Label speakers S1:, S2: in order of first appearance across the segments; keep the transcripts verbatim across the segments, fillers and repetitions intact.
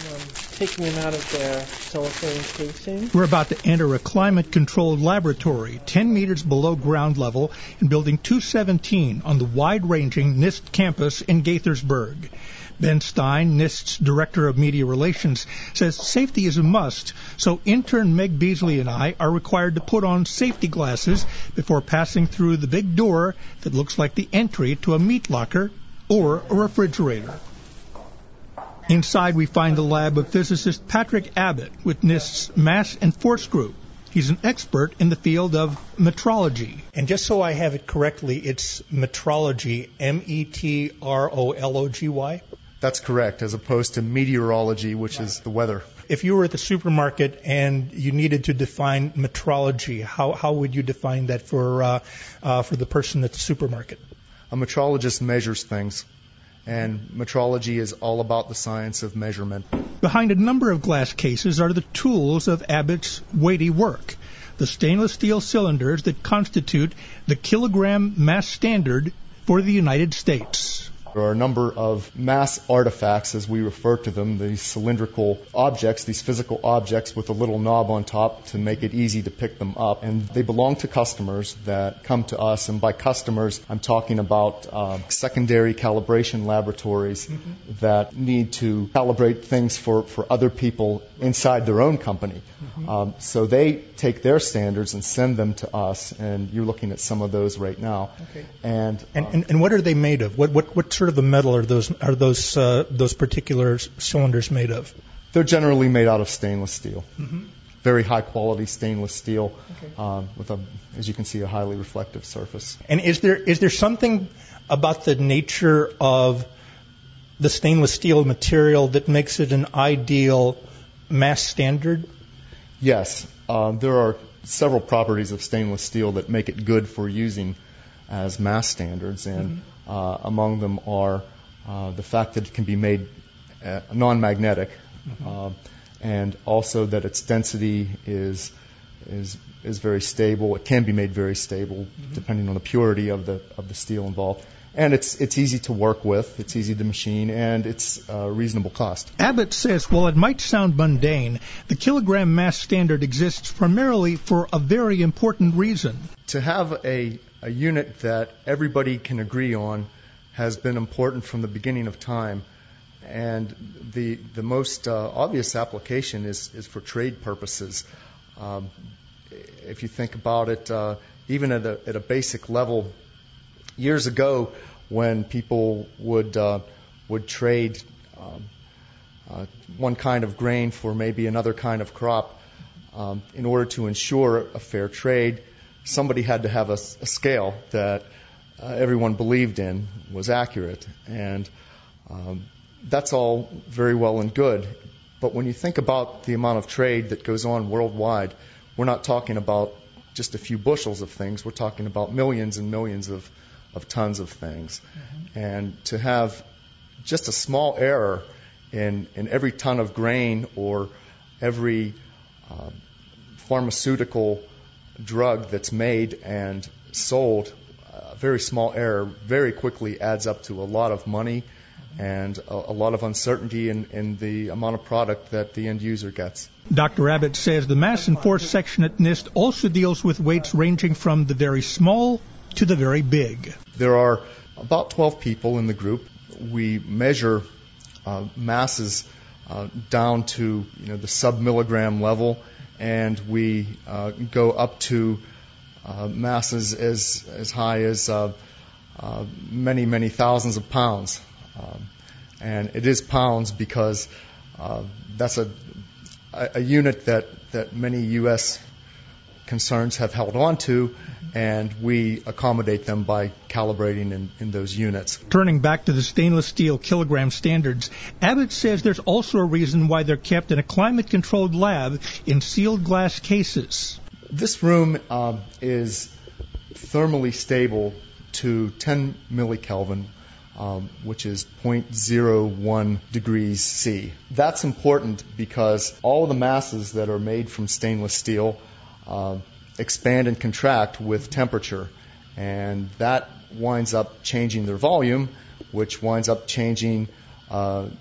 S1: um, taking them out of their cellophane casing.
S2: We're about to enter a climate-controlled laboratory ten meters below ground level in Building two seventeen on the wide-ranging NIST campus in Gaithersburg. Ben Stein, NIST's Director of Media Relations, says safety is a must, so intern Meg Beasley and I are required to put on safety glasses before passing through the big door that looks like the entry to a meat locker or a refrigerator. Inside, we find the lab of physicist Patrick Abbott with NIST's Mass and Force Group. He's an expert in the field of metrology. And just so I have it correctly, it's metrology, M E T R O L O G Y?
S3: That's correct, as opposed to meteorology, which is the weather.
S2: If you were at the supermarket and you needed to define metrology, how, how would you define that for, uh, uh, for the person at the supermarket?
S3: A metrologist measures things. And metrology is all about the science of measurement.
S2: Behind a number of glass cases are the tools of Abbott's weighty work, the stainless steel cylinders that constitute the kilogram mass standard for the United States.
S3: There are a number of mass artifacts, as we refer to them, these cylindrical objects, these physical objects with a little knob on top to make it easy to pick them up. And they belong to customers that come to us. And by customers, I'm talking about uh, secondary calibration laboratories mm-hmm. that need to calibrate things for, for other people inside their own company. Mm-hmm. Um, so they take their standards and send them to us. And you're looking at some of those right now.
S2: Okay.
S3: And,
S2: and, and and what are they made of? What what what sort of a metal are those are those uh, those particular cylinders made of?
S3: They're generally made out of stainless steel.
S2: Mm-hmm.
S3: Very high quality stainless steel,
S2: okay.
S3: um, with a, as you can see, a highly reflective surface.
S2: And is there is there something about the nature of the stainless steel material that makes it an ideal mass standard?
S3: Yes, uh, there are several properties of stainless steel that make it good for using as mass standards, and mm-hmm. uh, among them are uh, the fact that it can be made uh, non-magnetic, mm-hmm. uh, and also that its density is is is very stable. It can be made very stable, mm-hmm. depending on the purity of the of the steel involved. And it's it's easy to work with, it's easy to machine, and it's a reasonable cost.
S2: Abbott says, while it might sound mundane, the kilogram mass standard exists primarily for a very important reason.
S3: To have a, a unit that everybody can agree on has been important from the beginning of time. And the the most uh, obvious application is, is for trade purposes. Um, if you think about it, uh, even at a, at a basic level, years ago, when people would uh, would trade um, uh, one kind of grain for maybe another kind of crop, um, in order to ensure a fair trade, somebody had to have a, a scale that uh, everyone believed in was accurate, and um, that's all very well and good. But when you think about the amount of trade that goes on worldwide, we're not talking about just a few bushels of things. We're talking about millions and millions of of tons of things. Mm-hmm. And to have just a small error in, in every ton of grain or every uh, pharmaceutical drug that's made and sold, a very small error very quickly adds up to a lot of money mm-hmm. and a, a lot of uncertainty in, in the amount of product that the end user gets.
S2: Doctor Abbott says the Mass and Force section at NIST also deals with weights ranging from the very small to the very big.
S3: There are about twelve people in the group. We measure uh, masses uh, down to you know the sub-milligram level, and we uh, go up to uh, masses as as high as uh, uh, many many thousands of pounds. Um, and it is pounds because uh, that's a, a a unit that that many U S concerns have held on to, and we accommodate them by calibrating in, in those units.
S2: Turning back to the stainless steel kilogram standards, Abbott says there's also a reason why they're kept in a climate-controlled lab in sealed glass cases.
S3: This room uh, is thermally stable to ten millikelvin, um, which is zero point zero one degrees C. That's important because all of the masses that are made from stainless steel Uh, expand and contract with temperature, and that winds up changing their volume, which winds up changing uh,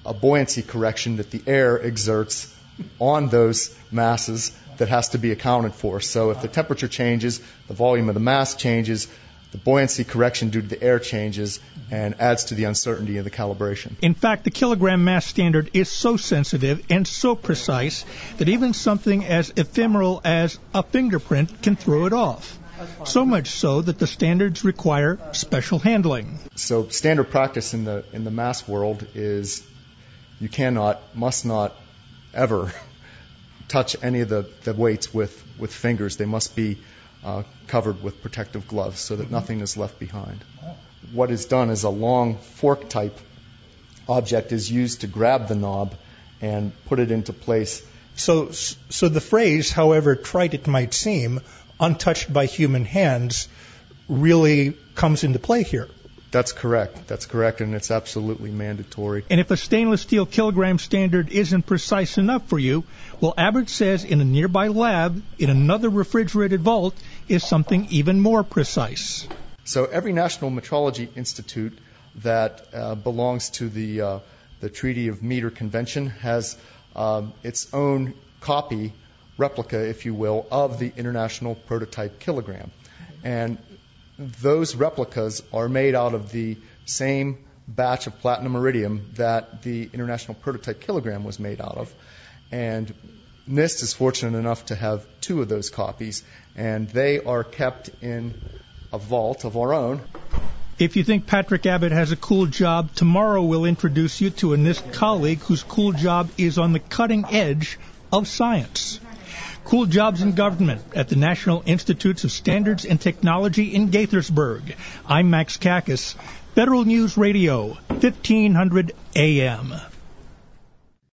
S3: a buoyancy correction that the air exerts on those masses that has to be accounted for. So if the temperature changes, the volume of the mass changes, the buoyancy correction due to the air changes and adds to the uncertainty of the calibration.
S2: In fact, the kilogram mass standard is so sensitive and so precise that even something as ephemeral as a fingerprint can throw it off. So much so that the standards require special handling.
S3: So standard practice in the in the mass world is you cannot, must not ever touch any of the, the weights with, with fingers. They must be uh, covered with protective gloves so that nothing is left behind. What is done is a long fork-type object is used to grab the knob and put it into place.
S2: So, so the phrase, however trite it might seem, untouched by human hands, really comes into play here.
S3: That's correct. That's correct, and it's absolutely mandatory.
S2: And if a stainless steel kilogram standard isn't precise enough for you, well, Abbott says in a nearby lab, in another refrigerated vault, is something even more precise.
S3: So every National Metrology Institute that uh, belongs to the uh, the Treaty of Meter Convention has um, its own copy, replica, if you will, of the International Prototype Kilogram. And those replicas are made out of the same batch of platinum iridium that the International Prototype Kilogram was made out of. And NIST is fortunate enough to have two of those copies, and they are kept in a vault of our own.
S2: If you think Patrick Abbott has a cool job, tomorrow we'll introduce you to a NIST colleague whose cool job is on the cutting edge of science. Cool jobs in government at the National Institutes of Standards and Technology in Gaithersburg. I'm Max Kakis, Federal News Radio, fifteen hundred A M.